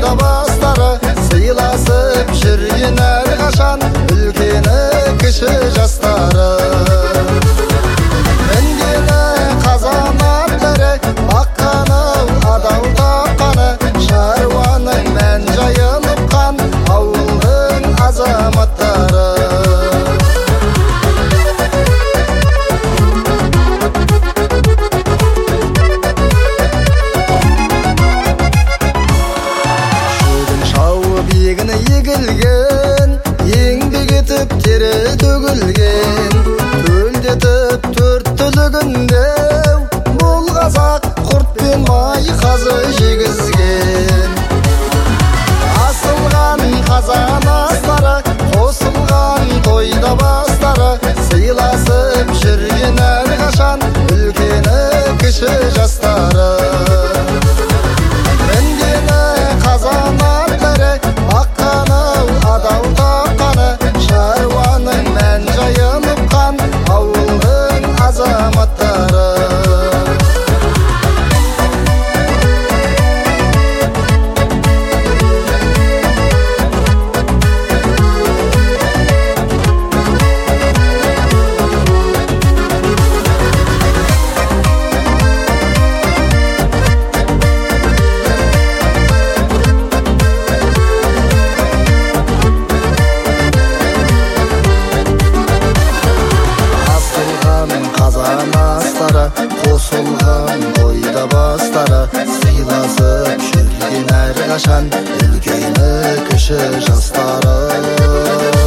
тойда бастары, сыйласып жүрген әрқашан үлкені кіші жастары. Мінгені қазан аттары, баққаны адал тапқаны, шаруаның мән жайын ұққан ауылдың азаматтары. Егіні егілген, еңбек етіп тері төгілген, төлдетіп төрт түлігінде бұл қазақ құрт пен май қазы жегізген. Асылған қазан астары, қосылған тойда бастары, сыйласып жүрген әрқашан үлкені кіші жастары. Мінгені қазан аттары, баққаны адал тапқаны, шаруаның мән жайын ұққан ауылдың азаматтары. Қазан астары, қосылған тойда бастары, сыйласып жүрген әрқашан үлкені кіші жастары.